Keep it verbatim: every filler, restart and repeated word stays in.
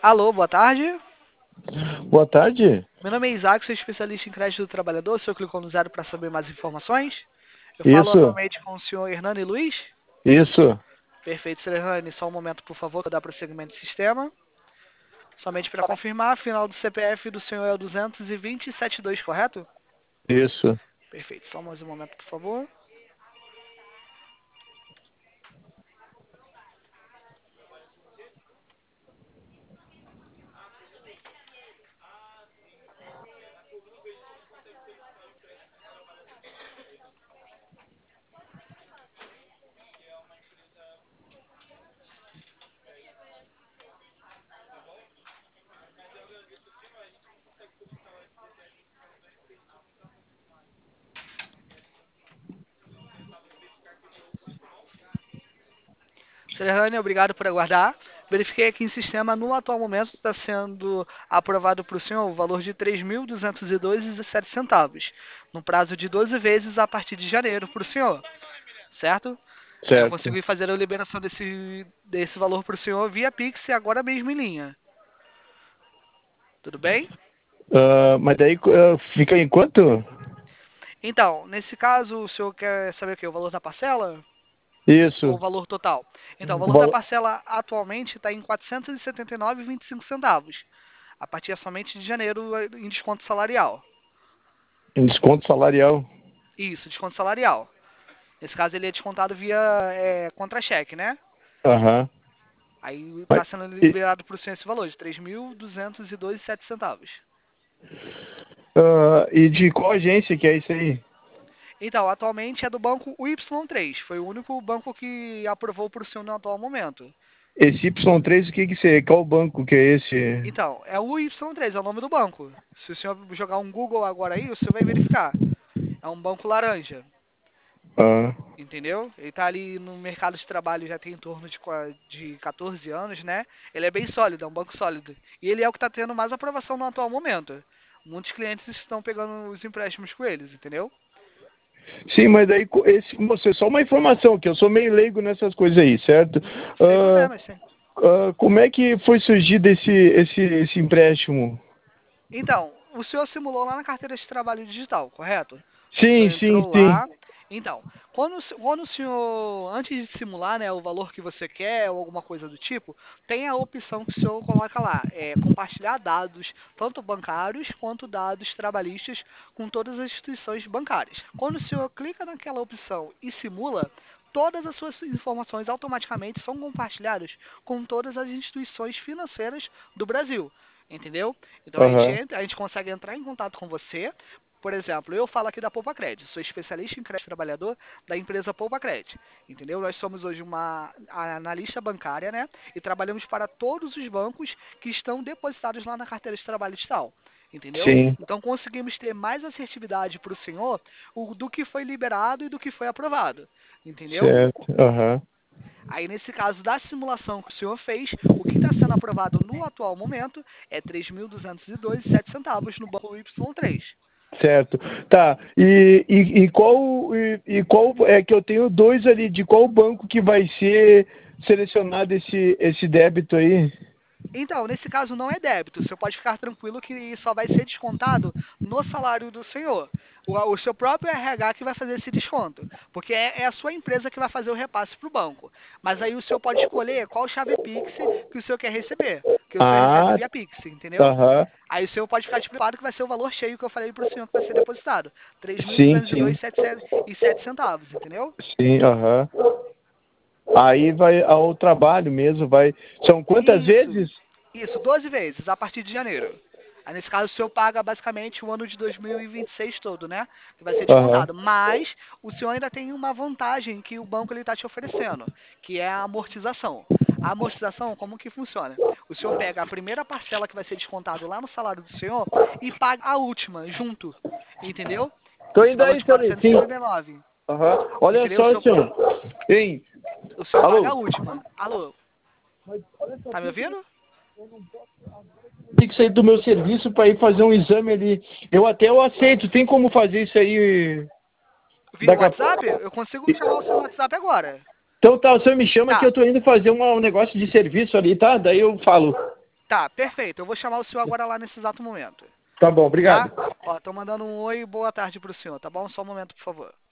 Alô, boa tarde. Boa tarde. Meu nome é Isaac, sou especialista em crédito do trabalhador. O senhor clicou no zero para saber mais informações? Eu falo Isso, atualmente com o senhor Hernani Luiz. isso, Perfeito, senhor Hernani. Só um momento, por favor, que eu dar prosseguimento do sistema. Somente para confirmar, final do C P F do senhor é o duzentos e vinte e setenta e dois, correto? isso. Perfeito, só mais um momento, por favor. senhor Hernani, obrigado por aguardar. Verifiquei aqui em sistema, no atual momento está sendo aprovado para o senhor o valor de três mil duzentos e dois vírgula dezessete centavos, no prazo de doze vezes a partir de janeiro para o senhor, certo? Já Certo. consegui fazer a liberação desse, desse valor para o senhor via Pix agora mesmo em linha. Tudo bem? Ah, mas daí ah, fica em quanto? Então, nesse caso, o senhor quer saber o quê? O valor da parcela ou Isso. o valor total? Então, o O valor da valor parcela atualmente está em quatrocentos e setenta e nove vírgula vinte e cinco centavos, a partir somente de janeiro em desconto salarial. em desconto salarial. Isso, desconto salarial. Nesse caso, ele é descontado via é, contra-cheque, né? Aham. Aí está Mas- sendo E, liberado para o senhor esse valor de três mil duzentos e dois vírgula sete centavos. ah, e de qual agência que é isso aí? Então, atualmente é do banco Y três. Foi o único banco que aprovou para o senhor no atual momento. Esse Y três, o que que é? Qual banco que é esse? Então, é o Y três, é o nome do banco. Se o senhor jogar um Google agora aí, o senhor vai verificar. É um banco laranja, Ah, entendeu? Ele está ali no mercado de trabalho já tem em torno de, qua- de quatorze anos, né? Ele é bem sólido, é um banco sólido. E ele é o que está tendo mais aprovação no atual momento. Muitos clientes estão pegando os empréstimos com eles, entendeu? sim, mas daí co- esse, moço, é só uma informação, que eu sou meio leigo nessas coisas aí, certo? Sem Ah, problemas, sim. ah, como é que foi surgido esse, esse, esse empréstimo? Então, o senhor simulou lá na carteira de trabalho digital, correto? O senhor Sim, sim, entrou sim. lá. Então, quando, o se- quando o senhor, antes de simular, né, o valor que você quer ou alguma coisa do tipo, tem a opção que o senhor coloca lá, é compartilhar dados, tanto bancários quanto dados trabalhistas com todas as instituições bancárias. Quando o senhor clica naquela opção e simula, todas as suas informações automaticamente são compartilhadas com todas as instituições financeiras do Brasil. Entendeu? Então a gente Aham. entra, a gente consegue entrar em contato com você. Por exemplo, eu falo aqui da Poupa Credit, sou especialista em crédito trabalhador da empresa Poupa Credit. Entendeu? Nós somos hoje uma analista bancária, né? E trabalhamos para todos os bancos que estão depositados lá na carteira de trabalho digital. Entendeu? Sim, Então conseguimos ter mais assertividade para o senhor o- do que foi liberado e do que foi aprovado. Entendeu? certo. Aham. Aí, nesse caso da simulação que o senhor fez, o que está sendo aprovado no atual momento é três mil duzentos e dois vírgula sete centavos no banco Y três. Certo. Tá. E, e, e qual e, e qual é que eu tenho dois ali de qual banco que vai ser selecionado esse esse débito aí? Então, nesse caso não é débito, o senhor pode ficar tranquilo que só vai ser descontado no salário do senhor. O, o seu próprio R H que vai fazer esse desconto, porque é, é a sua empresa que vai fazer o repasse para o banco. Mas aí o senhor pode escolher qual chave Pix que o senhor quer receber, que o senhor recebe Ah, via Pix, entendeu? aham. Aí o senhor pode ficar preocupado que vai ser o valor cheio que eu falei para o senhor que vai ser depositado. três mil Sim, duzentos e sim. dois vírgula sete centavos, entendeu? Sim, aham. Aí vai ao trabalho mesmo, vai. São quantas Isso, vezes? isso, doze vezes a partir de janeiro. Aí, nesse caso, o senhor paga basicamente o ano de dois mil e vinte e seis todo, né? Que vai ser Aham. descontado. Mas o senhor ainda tem uma vantagem que o banco está te oferecendo, que é a amortização. A amortização, como que funciona? O senhor pega a primeira parcela que vai ser descontado lá no salário do senhor e paga a última junto, entendeu? Tô Esse indo valor aí, de seu quatrocentos e Leitinho. setenta e nove, Aham. Olha entendeu? O só, senhor, senhor. Hein? o senhor paga a Alô? última. Alô, tá me ouvindo? Tem que sair do meu serviço para ir fazer um exame ali. Eu até eu aceito. Tem como fazer isso aí Via daqui a WhatsApp? Eu consigo chamar o seu WhatsApp agora. Então tá, o senhor me chama que Tá, eu tô indo fazer uma- um negócio de serviço ali, tá? Daí eu falo. Tá, perfeito. Eu vou chamar o senhor agora lá nesse exato momento. Tá bom, Tá? obrigado. Ó, tô mandando um oi e boa tarde pro senhor, tá bom? Só um momento, por favor.